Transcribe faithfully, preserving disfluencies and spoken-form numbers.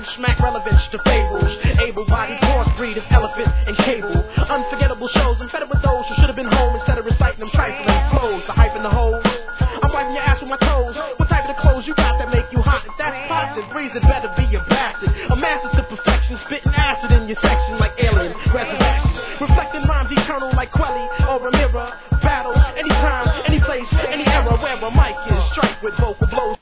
relevance, smack relevance to fables. Able-bodied crossbreed of elephant and cable. Unforgettable shows, I'm fed up with those who should have been home instead of reciting them trifling flows. The hype and the hoes. I'm wiping your ass with my toes. What type of the clothes you got that make you hot? If that's positive, breeze, it better be a bastard. A master to perfection, spitting acid in your section like alien resurrection. Reflecting rhymes eternal like Quelly or a mirror. Battle anytime, any place, any era where a mic is. Strike with vocal blows.